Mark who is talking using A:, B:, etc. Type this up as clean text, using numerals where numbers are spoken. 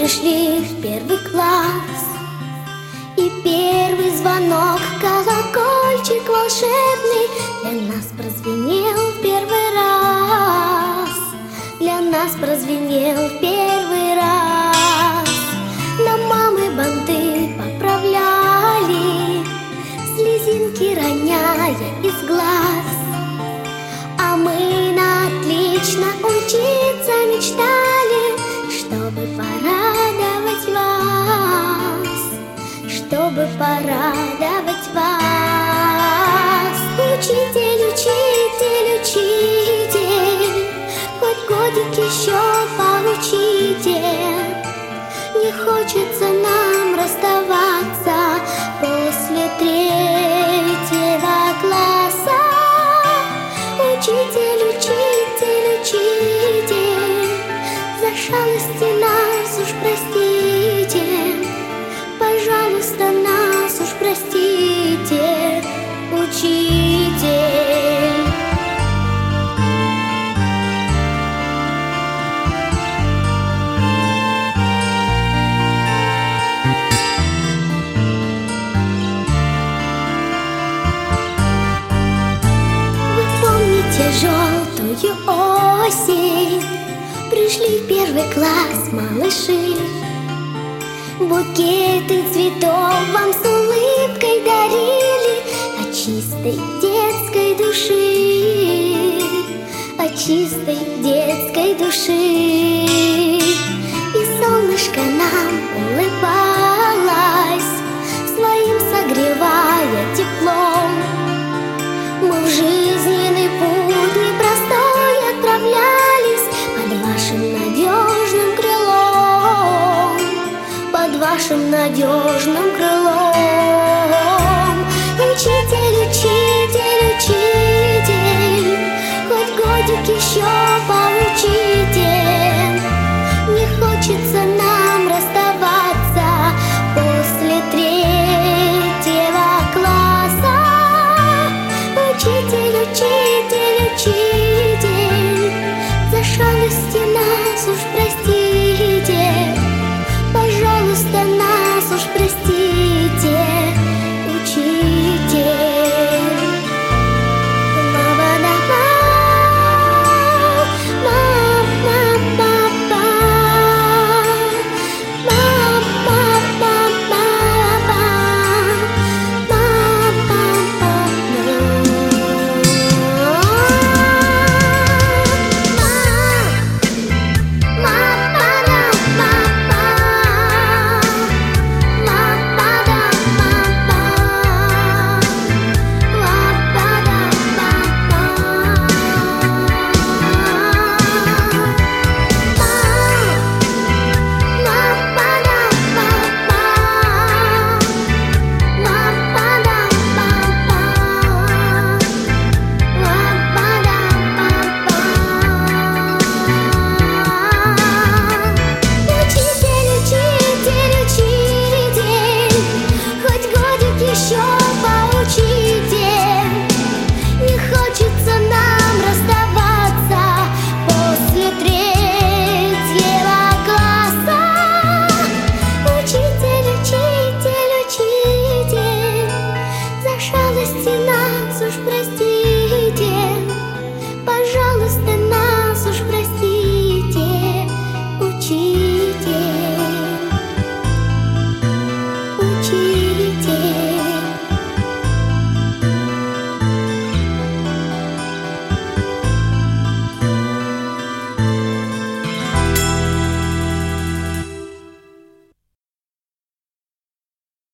A: шли в первый класс, и первый звонок, колокольчик волшебный для нас прозвенел в первый раз. Для нас прозвенел в первый раз. Нам мамы банты поправляли, слезинки роняя из глаз. А мы на отлично учиться мечтали, чтобы порадовать вас, чтобы порадовать вас. Учитель, учитель, учитель, хоть годик еще поучите. Не хочется нам расставаться после третьего класса. Учитель, учитель, учитель, за шалости нас уж простите. Пожалуйста, нас уж простите, учитель. Желтую осень пришли в первый класс малыши. Букеты цветов вам с улыбкой дарили от чистой детской души, от чистой детской души. И солнышко нам улыбалось, своим согревая теплом. Мы в жизненный путь непростой отправлялись под вашим надежным крылом, под вашим надежным крылом. Учитель, учитель, учитель, хоть годик еще поучите. Не хочется нам расставаться после третьего класса. Учитель, учитель, учитель, за шалости нас уж простите.